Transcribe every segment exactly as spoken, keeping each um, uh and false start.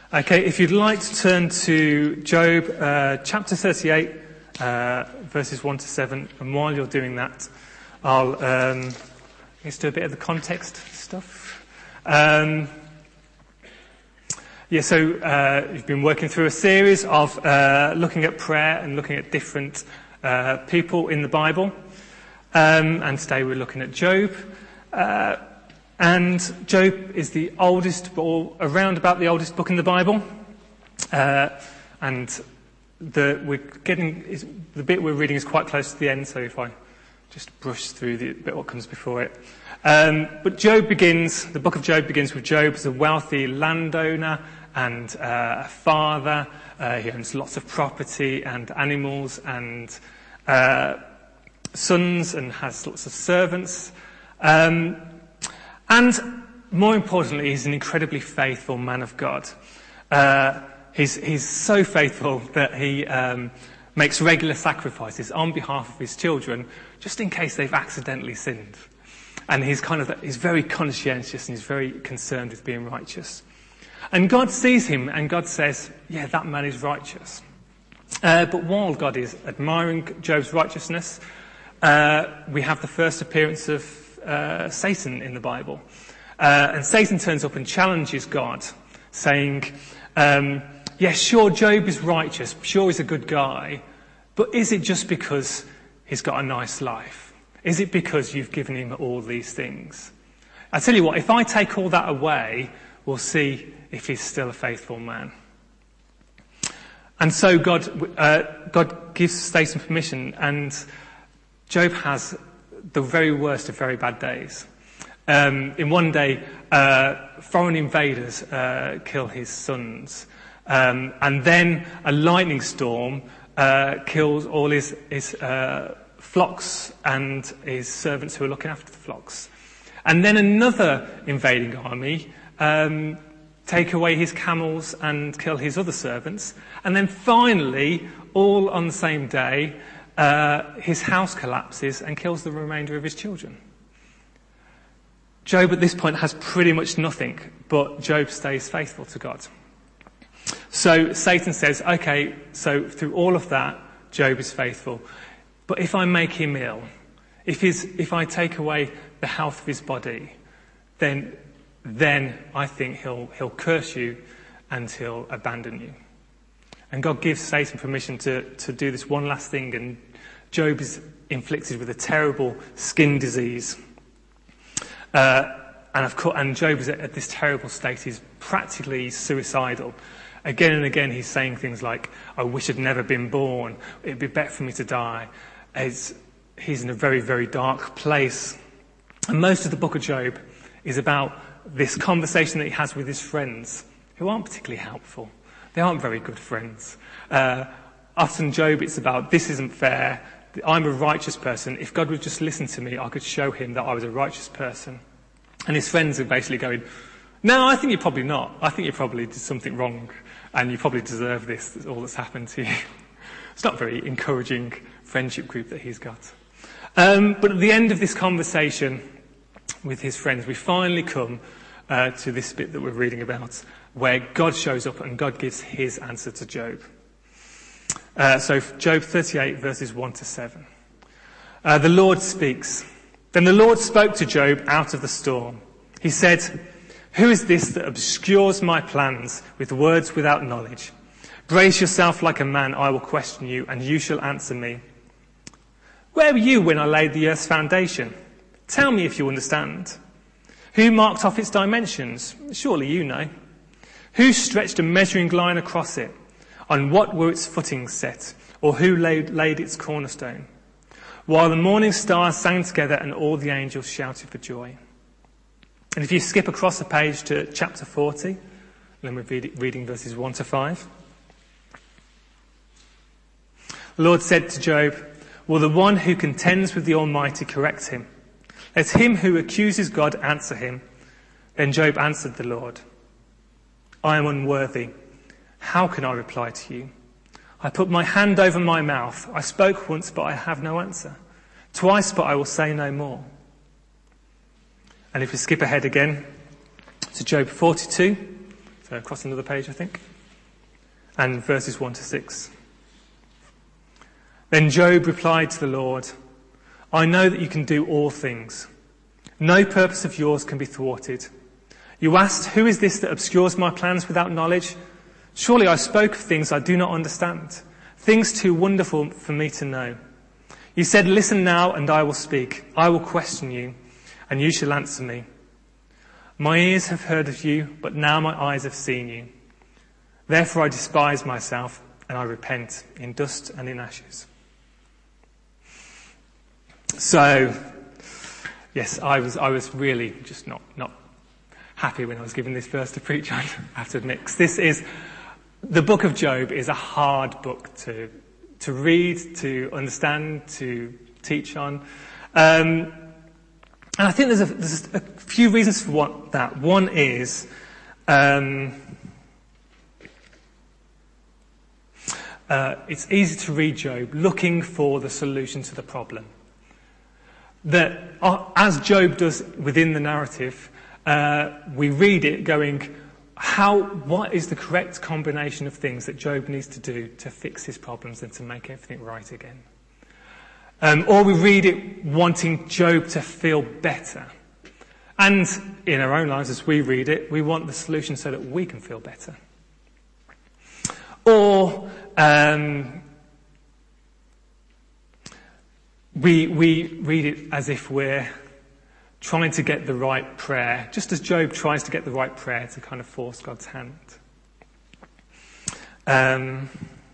Okay, if you'd like to turn to Job uh, chapter thirty-eight, uh, verses one to seven, and while you're doing that, I'll um, let's do a bit of the context stuff. Um, yeah, so uh, you've been working through a series of uh, looking at prayer and looking at different uh, people in the Bible, um, and today we're looking at Job. Uh, And Job is the oldest, or around about the oldest book in the Bible. Uh, and the we're getting is, the bit we're reading is quite close to the end. So if I just brush through the bit what comes before it, um, but Job begins. The book of Job begins with Job as a wealthy landowner and uh, a father. Uh, he owns lots of property and animals and uh, sons, and has lots of servants. Um, And more importantly, he's an incredibly faithful man of God. Uh, he's, he's so faithful that he um, makes regular sacrifices on behalf of his children, just in case they've accidentally sinned. And he's kind of he's very conscientious, and he's very concerned with being righteous. And God sees him, and God says, "Yeah, that man is righteous." Uh, but while God is admiring Job's righteousness, uh, we have the first appearance of Uh, Satan in the Bible. Uh, and Satan turns up and challenges God, saying, um, yes, sure, Job is righteous, sure he's a good guy, but is it just because he's got a nice life? Is it because you've given him all these things? I tell you what, if I take all that away, we'll see if he's still a faithful man. And so God, uh, God gives Satan permission, and Job has the very worst of very bad days. Um, in one day, uh, foreign invaders uh, kill his sons, um, and then a lightning storm uh, kills all his, his uh, flocks and his servants who are looking after the flocks. And then another invading army um, take away his camels and kill his other servants. And then finally, all on the same day, Uh, his house collapses and kills the remainder of his children. Job at this point has pretty much nothing, but Job stays faithful to God. So Satan says, okay, so through all of that, Job is faithful. But if I make him ill, if, his, if I take away the health of his body, then, then I think he'll, he'll curse you and he'll abandon you. And God gives Satan permission to, to do this one last thing, and Job is inflicted with a terrible skin disease. Uh, and, of course, and Job is at, at this terrible state. He's practically suicidal. Again and again he's saying things like, I wish I'd never been born. It'd be better for me to die. It's, he's in a very, very dark place. And most of the book of Job is about this conversation that he has with his friends, who aren't particularly helpful. They aren't very good friends. Uh, often Job, it's about, this isn't fair. I'm a righteous person. If God would just listen to me, I could show him that I was a righteous person. And his friends are basically going, no, I think you're probably not. I think you probably did something wrong, and you probably deserve this, that's all that's happened to you. It's not a very encouraging friendship group that he's got. Um, but at the end of this conversation with his friends, we finally come uh, to this bit that we're reading about, where God shows up and God gives his answer to Job. Uh, so Job thirty-eight, verses one to seven. Uh, the Lord speaks. Then the Lord spoke to Job out of the storm. He said, who is this that obscures my plans with words without knowledge? Brace yourself like a man, I will question you, and you shall answer me. Where were you when I laid the earth's foundation? Tell me if you understand. Who marked off its dimensions? Surely you know. Who stretched a measuring line across it? On what were its footings set? Or who laid, laid its cornerstone? While the morning stars sang together and all the angels shouted for joy. And if you skip across the page to chapter forty, then we're reading verses one to five. The Lord said to Job, will the one who contends with the Almighty correct him? Let him who accuses God answer him. Then Job answered the Lord, I am unworthy. How can I reply to you? I put my hand over my mouth. I spoke once, but I have no answer. Twice, but I will say no more. And if we skip ahead again to Job forty-two, So across another page, I think. And verses one to six. Then Job replied to the Lord, I know that you can do all things. No purpose of yours can be thwarted. You asked, who is this that obscures my plans without knowledge? Surely I spoke of things I do not understand, things too wonderful for me to know. You said, listen now and I will speak. I will question you and you shall answer me. My ears have heard of you, but now my eyes have seen you. Therefore I despise myself and I repent in dust and in ashes. So, yes, I was I was really just not, not happy when I was given this verse to preach on, I have to admit. 'Cause this is, the book of Job is a hard book to to read, to understand, to teach on. Um, and I think there's a, there's a few reasons for what, that. One is, um, uh, it's easy to read Job looking for the solution to the problem. That, uh, as Job does within the narrative, uh, we read it going, how, what is the correct combination of things that Job needs to do to fix his problems and to make everything right again? Um, or we read it wanting Job to feel better. And in our own lives, as we read it, we want the solution so that we can feel better. Or um, we we read it as if we're trying to get the right prayer, just as Job tries to get the right prayer to kind of force God's hand. Um,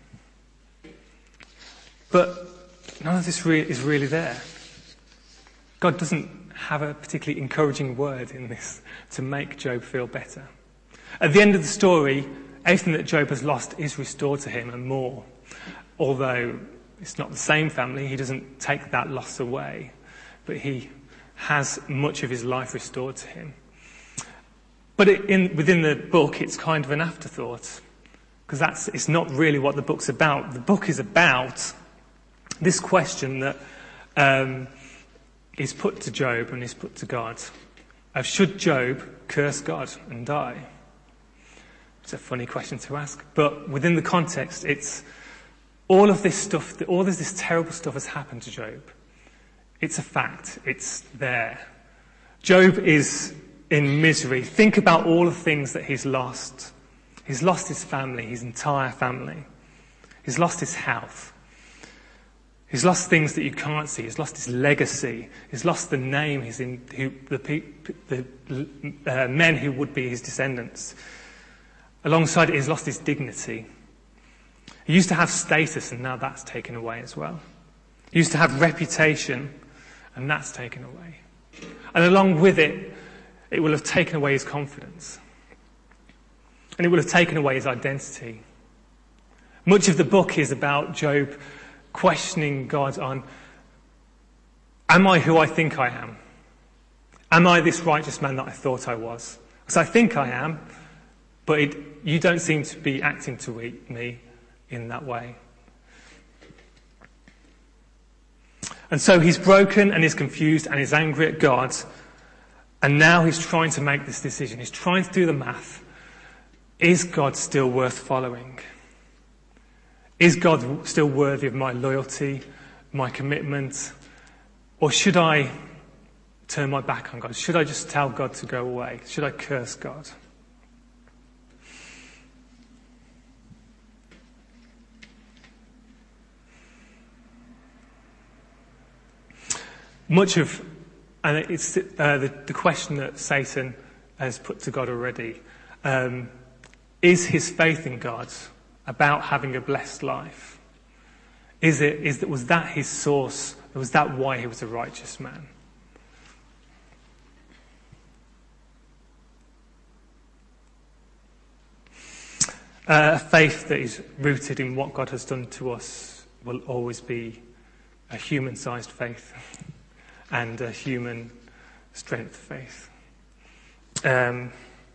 but none of this re- is really there. God doesn't have a particularly encouraging word in this to make Job feel better. At the end of the story, everything that Job has lost is restored to him and more. Although it's not the same family, he doesn't take that loss away, but he has much of his life restored to him. But it, in, within the book, it's kind of an afterthought, because that's it's not really what the book's about. The book is about this question that um, is put to Job and is put to God, of should Job curse God and die? It's a funny question to ask, but within the context, it's all of this stuff, all of this terrible stuff has happened to Job. It's a fact. It's there. Job is in misery. Think about all the things that he's lost. He's lost his family, his entire family. He's lost his health. He's lost things that you can't see. He's lost his legacy. He's lost the name. He's in who, the, the uh, men who would be his descendants. Alongside it, he's lost his dignity. He used to have status, and now that's taken away as well. He used to have reputation, and that's taken away. And along with it, it will have taken away his confidence. And it will have taken away his identity. Much of the book is about Job questioning God on, am I who I think I am? Am I this righteous man that I thought I was? Because I think I am, but it, you don't seem to be acting to me in that way. And so he's broken and he's confused and he's angry at God. And now he's trying to make this decision. He's trying to do the math. Is God still worth following? Is God still worthy of my loyalty, my commitment? Or should I turn my back on God? Should I just tell God to go away? Should I curse God? Much of, and it's uh, the, the question that Satan has put to God already, um, is his faith in God about having a blessed life? Is it, is that, was that his source? Was that why he was a righteous man? Uh, a faith that is rooted in what God has done to us will always be a human-sized faith. And a human strength faith. Um,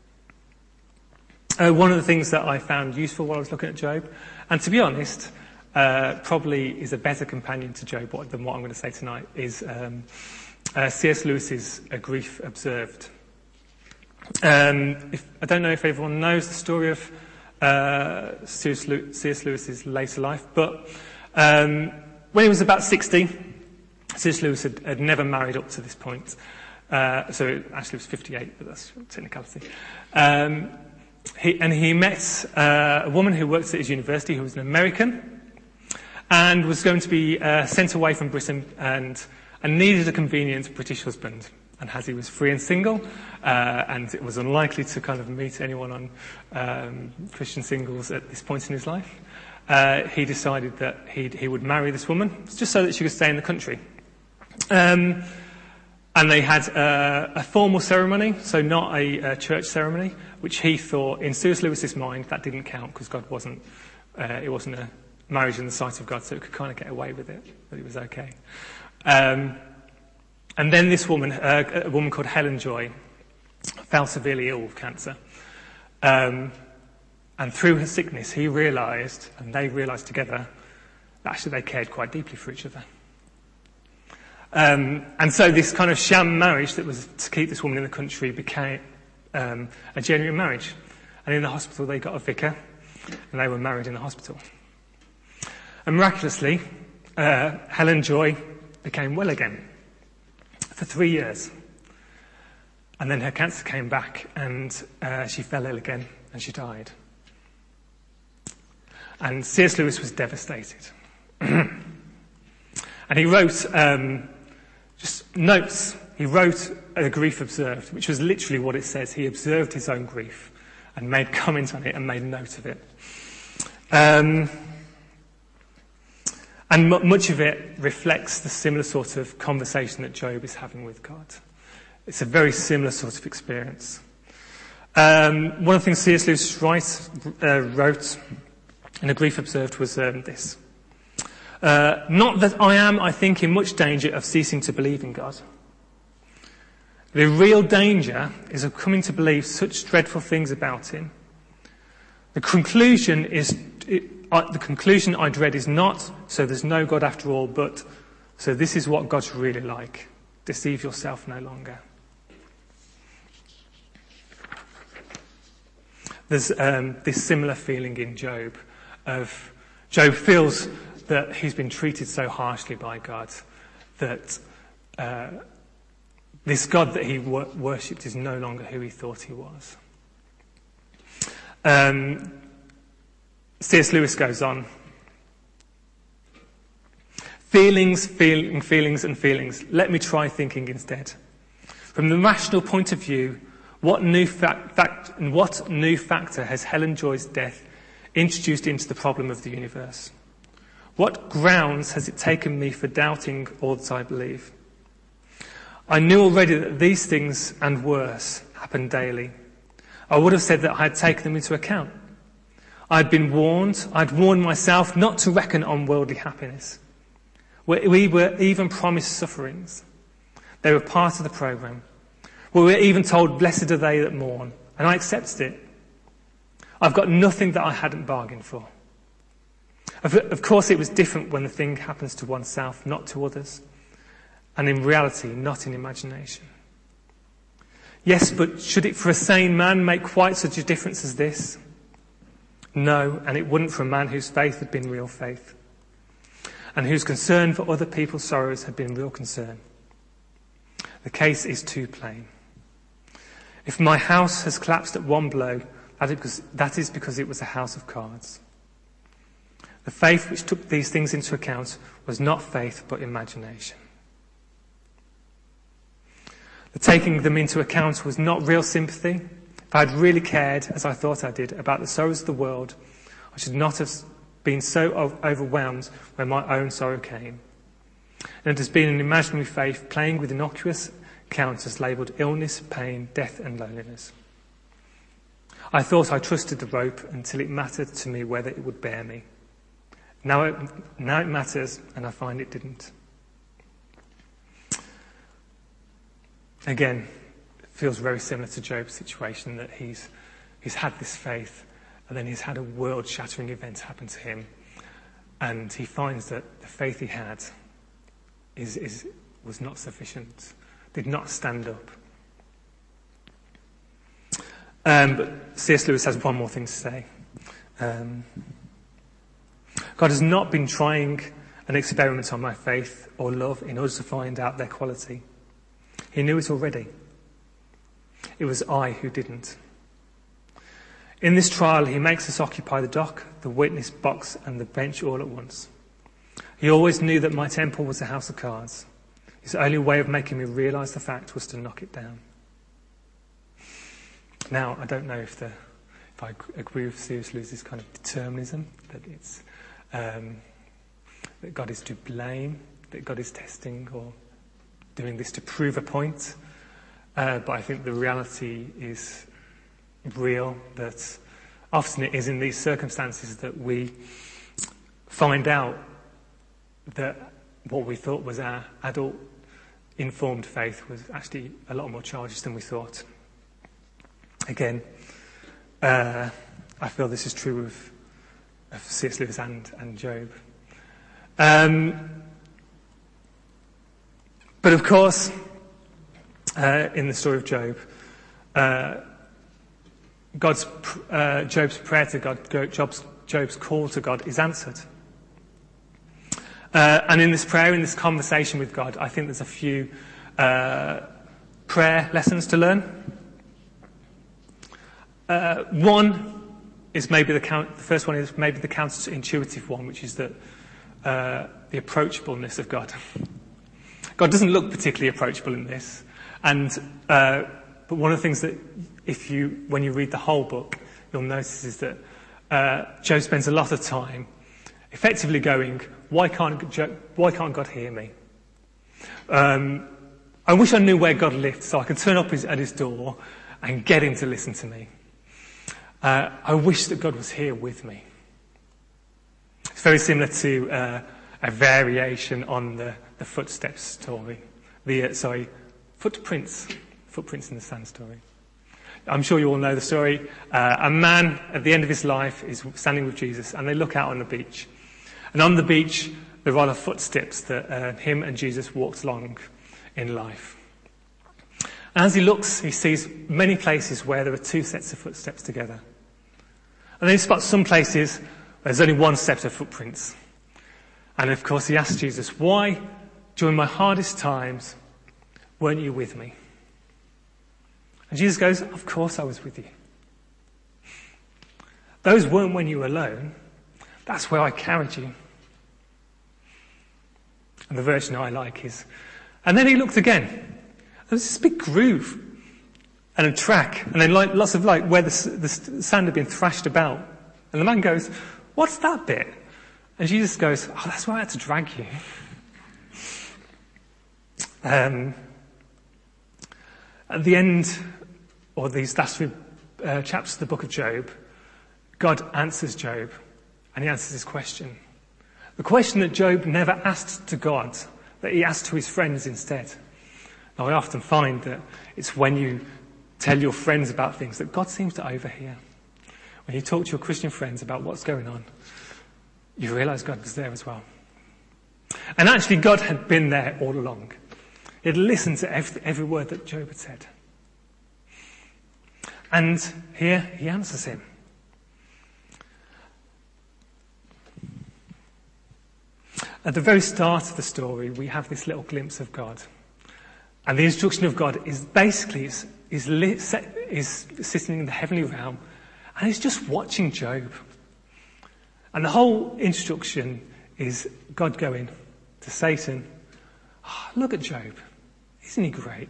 uh, one of the things that I found useful while I was looking at Job, and to be honest, uh, probably is a better companion to Job than what I'm going to say tonight, is um, uh, C S Lewis's A Grief Observed. Um, if, I don't know if everyone knows the story of uh, C S. Lewis's later life, but um, when he was about sixty, C S. Lewis had, had never married up to this point. Uh, so it actually was fifty-eight, but that's technicality. Um, he, and he met uh, a woman who worked at his university who was an American and was going to be uh, sent away from Britain and, and needed a convenient British husband. And as he was free and single, uh, and it was unlikely to kind of meet anyone on um, Christian singles at this point in his life, uh, he decided that he'd, he would marry this woman just so that she could stay in the country. Um, and they had uh, a formal ceremony, so not a, a church ceremony, which he thought, in C S. Lewis's mind, that didn't count because God wasn't, uh, it wasn't a marriage in the sight of God, so it could kind of get away with it, that it was okay. Um, And then this woman, uh, a woman called Helen Joy, fell severely ill with cancer. Um, and through her sickness, he realised, and they realised together, that actually they cared quite deeply for each other. Um, and so this kind of sham marriage that was to keep this woman in the country became um, a genuine marriage. And in the hospital, they got a vicar, and they were married in the hospital. And miraculously, uh, Helen Joy became well again. For three years. And then her cancer came back and uh, she fell ill again and she died. And C S. Lewis was devastated. And he wrote um, just notes. He wrote a grief observed, which was literally what it says. He observed his own grief and made comment on it and made note of it. Um, And m- much of it reflects the similar sort of conversation that Job is having with God. It's a very similar sort of experience. Um, one of the things C S. Lewis write, uh, wrote in A Grief Observed was um, this. Uh, Not that I am, I think, in much danger of ceasing to believe in God. The real danger is of coming to believe such dreadful things about him. The conclusion is... It, Uh, the conclusion I dread is not, so there's no God after all, but, so this is what God's really like. Deceive yourself no longer. There's um, this similar feeling in Job of, Job feels that he's been treated so harshly by God, that uh, this God that he wor- worshipped is no longer who he thought he was. Um... C S. Lewis goes on. Feelings, feeling, feelings and feelings. Let me try thinking instead. From the rational point of view, what new, fact, fact, what new factor has Helen Joy's death introduced into the problem of the universe? What grounds has it taken me for doubting all that I believe? I knew already that these things and worse happen daily. I would have said that I had taken them into account. I'd been warned, I'd warned myself not to reckon on worldly happiness. We were even promised sufferings. They were part of the programme. We were even told, blessed are they that mourn. And I accepted it. I've got nothing that I hadn't bargained for. Of, of course, it was different when the thing happens to oneself, not to others. And in reality, not in imagination. Yes, but should it for a sane man make quite such a difference as this? No, and it wouldn't for a man whose faith had been real faith, and whose concern for other people's sorrows had been real concern. The case is too plain. If my house has collapsed at one blow, that is because, that is because it was a house of cards. The faith which took these things into account was not faith but imagination. The taking them into account was not real sympathy. If I had really cared, as I thought I did, about the sorrows of the world, I should not have been so overwhelmed when my own sorrow came. And it has been an imaginary faith playing with innocuous counters labelled illness, pain, death and loneliness. I thought I trusted the rope until it mattered to me whether it would bear me. Now it, now it matters, and I find it didn't. Again, feels very similar to Job's situation, that he's he's had this faith and then he's had a world-shattering event happen to him, and he finds that the faith he had is, is was not sufficient, did not stand up. Um, but C S Lewis has one more thing to say. Um, God has not been trying an experiment on my faith or love in order to find out their quality. He knew it already. It was I who didn't. In this trial, he makes us occupy the dock, the witness box, and the bench all at once. He always knew that my temple was a house of cards. His only way of making me realise the fact was to knock it down. Now, I don't know if the if I agree with C S Lewis's kind of determinism, that it's um, that God is to blame, that God is testing or doing this to prove a point. Uh, but I think the reality is real, that often it is in these circumstances that we find out that what we thought was our adult informed faith was actually a lot more charged than we thought. Again, uh, I feel this is true of, of C S Lewis and, and Job. Um, but of course, uh, in the story of Job, uh, God's uh, Job's prayer to God, Job's, Job's call to God is answered. Uh, and in this prayer, in this conversation with God, I think there's a few uh, prayer lessons to learn. Uh, one is maybe the, count, the first one is maybe the counterintuitive one, which is that uh, the approachableness of God. God doesn't look particularly approachable in this, and uh, but one of the things that, if you when you read the whole book, you'll notice is that uh, Job spends a lot of time effectively going, "Why can't why can't God hear me? Um, I wish I knew where God lived, so I could turn up his, at his door and get him to listen to me. Uh, I wish that God was here with me." It's very similar to uh, a variation on the, the footsteps story. The uh, sorry, footprints, footprints in the sand story. I'm sure you all know the story. Uh, a man at the end of his life is standing with Jesus, and they look out on the beach. And on the beach, there are the footsteps that uh, him and Jesus walked along in life. And as he looks, he sees many places where there are two sets of footsteps together. And then he spots some places where there's only one set of footprints. And of course he asks Jesus, "Why, during my hardest times, weren't you with me?" And Jesus goes, "Of course I was with you. Those weren't when you were alone. That's where I carried you." And the version I like is, "And then he looked again. There's this big groove and a track, and then like lots of like where the, the sand had been thrashed about." And the man goes, "What's that bit?" And Jesus goes, "Oh, that's why I had to drag you." Um, at the end, or these last three uh, chapters of the book of Job, God answers Job, and he answers his question. The question that Job never asked to God, that he asked to his friends instead. Now, I often find that it's when you tell your friends about things that God seems to overhear. When you talk to your Christian friends about what's going on, you realise God was there as well. And actually, God had been there all along. He had listened to every, every word that Job had said. And here he answers him. At the very start of the story, we have this little glimpse of God. And the instruction of God is basically is, is, li- is sitting in the heavenly realm, and he's just watching Job. And the whole instruction is God going to Satan, "Oh, look at Job. Isn't he great?"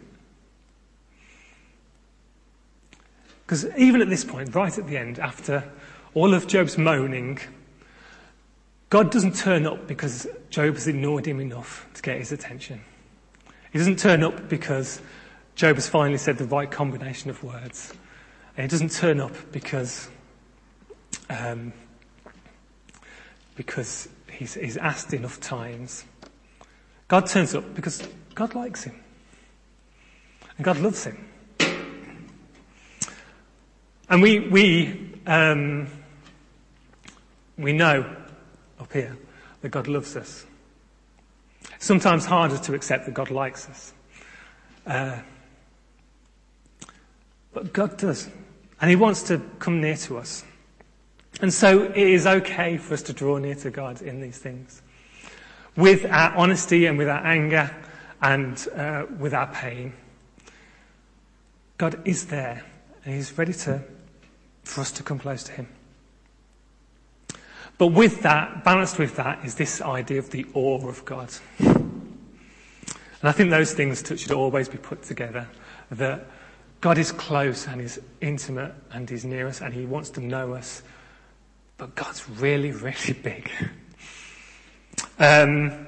Because even at this point, right at the end, after all of Job's moaning, God doesn't turn up because Job has ignored him enough to get his attention. He doesn't turn up because Job has finally said the right combination of words. And he doesn't turn up because um, because he's, he's asked enough times. God turns up because God likes him. And God loves him. And we we um, we know up here that God loves us. It's sometimes harder to accept that God likes us. Uh, but God does. And he wants to come near to us. And so it is okay for us to draw near to God in these things. With our honesty and with our anger and uh, with our pain. God is there and he's ready to, for us to come close to him. But with that, balanced with that, is this idea of the awe of God. And I think those things should always be put together. That God is close and he's intimate and he's near us and he wants to know us. But God's really, really big. Um,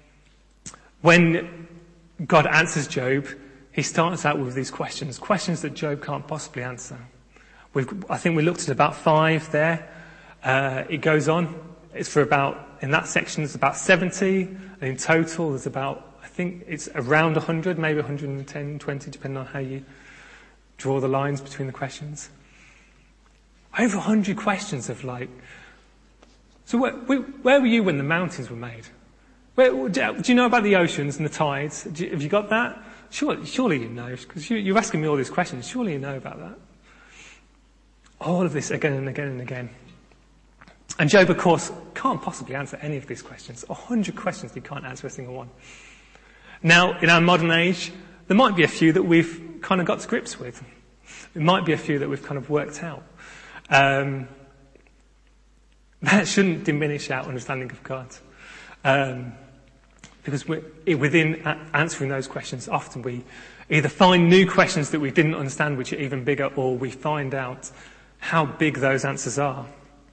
when God answers Job, he starts out with these questions, questions that Job can't possibly answer. We've, I think we looked at about five there. Uh, it goes on. It's for about, in that section, it's about seventy. And in total, there's about, I think it's around one hundred, maybe one hundred ten, twenty, depending on how you draw the lines between the questions. Over one hundred questions of like, so where, where were you when the mountains were made? Where, do you know about the oceans and the tides? You, have you got that? Surely, surely you know, because you, you're asking me all these questions. Surely you know about that. All of this again and again and again. And Job, of course, can't possibly answer any of these questions. A hundred questions, he can't answer a single one. Now, in our modern age, there might be a few that we've kind of got to grips with. There might be a few that we've kind of worked out. Um, that shouldn't diminish our understanding of God. Um, because we're, within answering those questions, often we either find new questions that we didn't understand, which are even bigger, or we find out how big those answers are.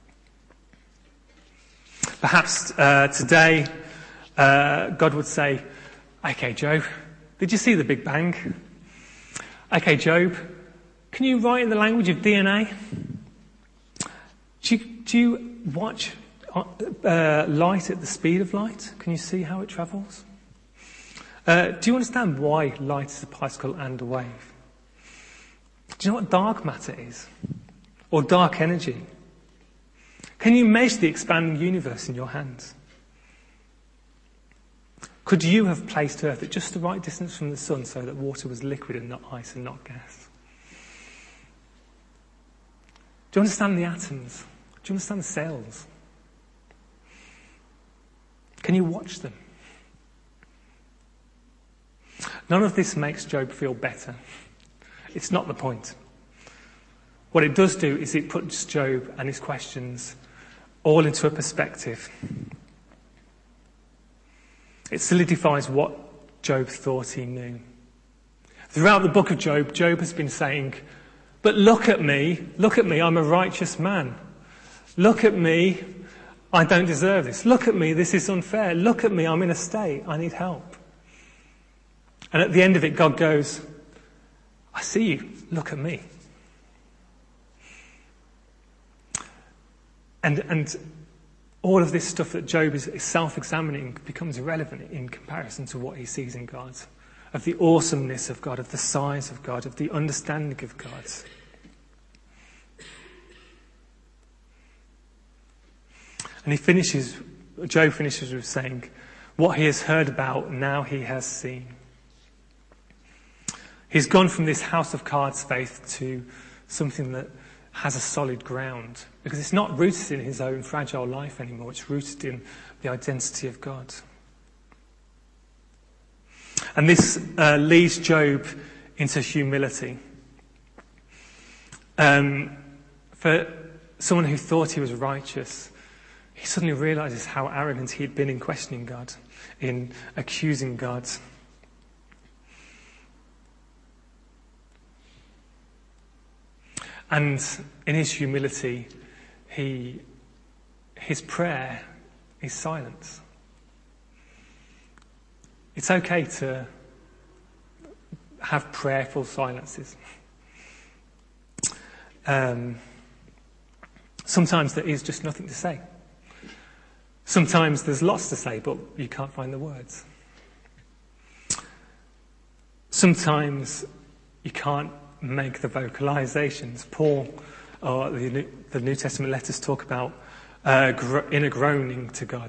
Perhaps uh, today, uh, God would say, okay, Job, did you see the Big Bang? Okay, Job, can you write in the language of D N A? Do you, do you watch uh, light at the speed of light? Can you see how it travels? Uh, do you understand why light is a particle and a wave? Do you know what dark matter is? Or dark energy? Can you measure the expanding universe in your hands? Could you have placed Earth at just the right distance from the sun so that water was liquid and not ice and not gas? Do you understand the atoms? Do you understand the cells? Can you watch them? None of this makes Job feel better. It's not the point. What it does do is it puts Job and his questions all into a perspective. It solidifies what Job thought he knew. Throughout the book of Job, Job has been saying, but look at me, look at me, I'm a righteous man. Look at me, I don't deserve this. Look at me, this is unfair. Look at me, I'm in a state, I need help. And at the end of it, God goes, I see you, look at me. And and all of this stuff that Job is self-examining becomes irrelevant in comparison to what he sees in God. Of the awesomeness of God, of the size of God, of the understanding of God. And he finishes, Job finishes with saying, what he has heard about, now he has seen. He's gone from this house of cards faith to something that has a solid ground. Because it's not rooted in his own fragile life anymore. It's rooted in the identity of God. And this uh, leads Job into humility. Um, for someone who thought he was righteous, he suddenly realizes how arrogant he'd been in questioning God, in accusing God. And in his humility, he, his prayer is silence. It's okay to have prayerful silences. Um, sometimes there is just nothing to say. Sometimes there's lots to say, but you can't find the words. Sometimes you can't make the vocalizations. Paul, or the New, the New Testament letters talk about uh, gro- inner groaning to God.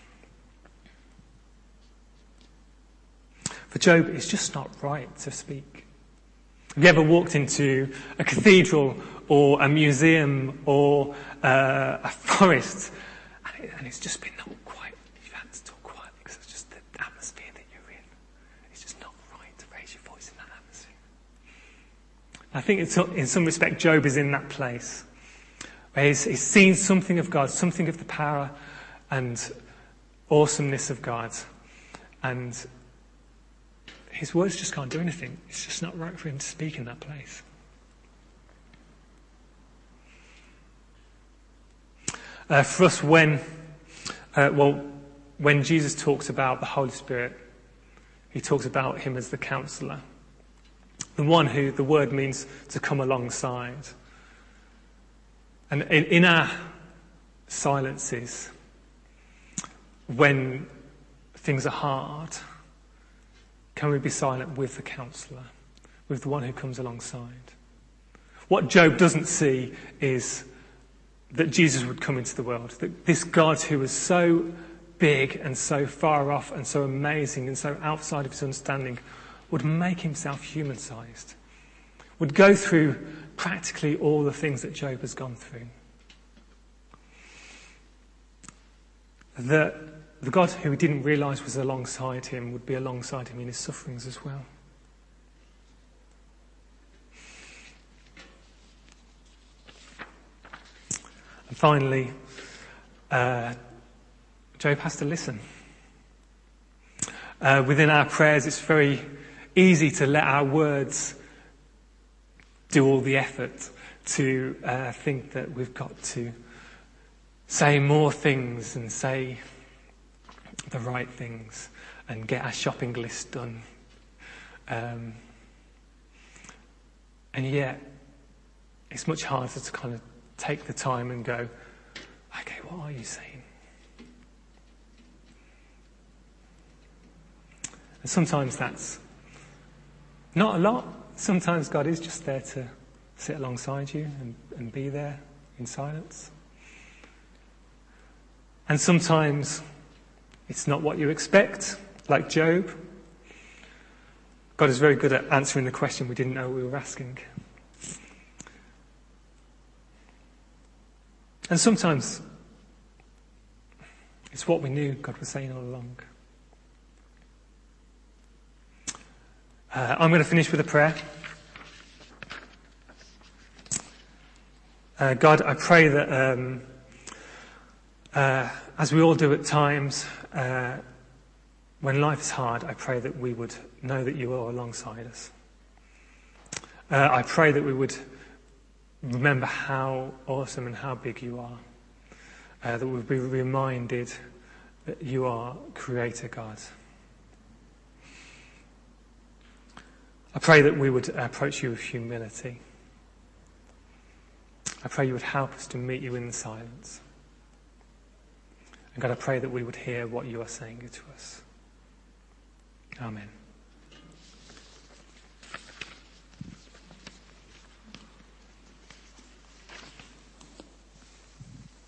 For Job, it's just not right to speak. Have you ever walked into a cathedral or a museum or uh, a forest, and, it, and it's just been not quite, you've had to talk quietly because it's just the atmosphere that you're in. It's just not right to raise your voice in that atmosphere. I think it's, in some respect Job is in that place where he's, he's seen something of God, something of the power and awesomeness of God, and his words just can't do anything. It's just not right for him to speak in that place. Uh, for us, when uh, well, when Jesus talks about the Holy Spirit, he talks about him as the Counselor, the one who the word means to come alongside. And in, in our silences, when things are hard, can we be silent with the Counselor, with the one who comes alongside? What Job doesn't see is that Jesus would come into the world, that this God who was so big and so far off and so amazing and so outside of his understanding would make himself human-sized, would go through practically all the things that Job has gone through. That the God who he didn't realise was alongside him would be alongside him in his sufferings as well. And finally, uh, Job has to listen. Uh, within our prayers, it's very easy to let our words do all the effort, to uh, think that we've got to say more things and say the right things and get our shopping list done. Um, and yet, it's much harder to kind of take the time and go, okay, what are you saying? And sometimes that's not a lot. Sometimes God is just there to sit alongside you and, and be there in silence. And sometimes it's not what you expect, like Job. God is very good at answering the question we didn't know we were asking. And sometimes it's what we knew God was saying all along. Uh, I'm going to finish with a prayer. Uh, God, I pray that um, uh, as we all do at times, uh, when life is hard, I pray that we would know that you are alongside us. Uh, I pray that we would remember how awesome and how big you are. Uh, that we'll be reminded that you are Creator God. I pray that we would approach you with humility. I pray you would help us to meet you in the silence. And God, I pray that we would hear what you are saying to us. Amen.